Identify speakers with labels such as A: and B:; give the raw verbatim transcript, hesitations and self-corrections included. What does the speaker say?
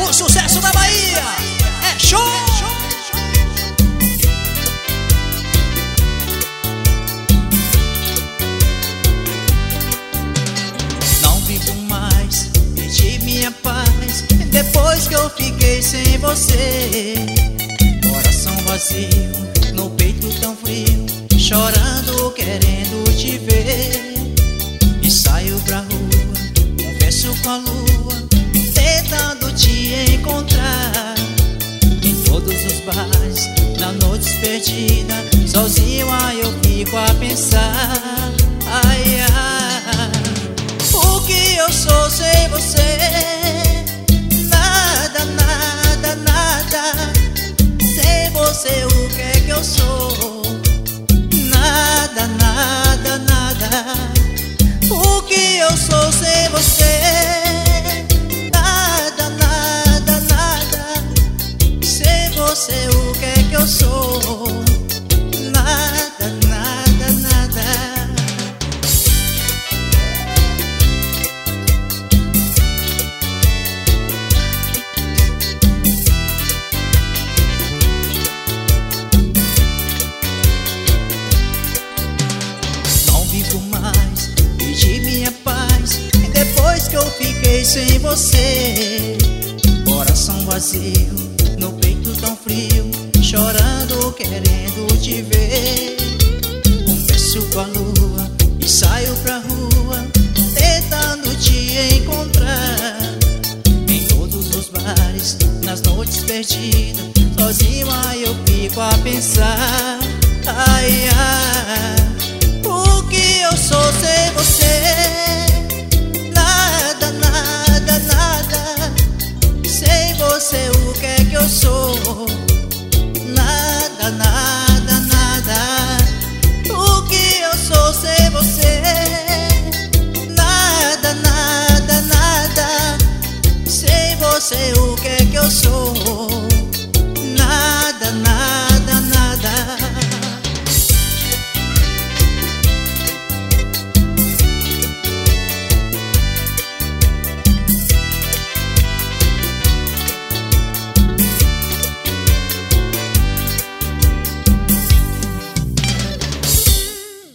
A: o sucesso da Bahia é show! Não vivo mais, perdi minha paz depois que eu fiquei sem você. Coração vazio, no peito tão frio, chorando, querendo te ver. E saio pra rua, converso com a lua, tentando te encontrar. Em todos os bares, na noite perdida, sozinho aí eu fico a pensar. Ai, ai, o que eu sou sem você? Nada, nada, nada. Sem você o que é que eu sou? Nada, nada, nada. O que eu sou sem você? Nada, nada, nada. Sem você o que é que eu sou? Nada, nada, nada. Não vivo mais, perdi minha paz depois que eu fiquei sem você. Coração vazio, no peito tão frio, chorando, querendo te ver. Converso com a lua e saio pra rua, tentando te encontrar. Em todos os bares, nas noites perdidas, sozinho aí eu fico a pensar.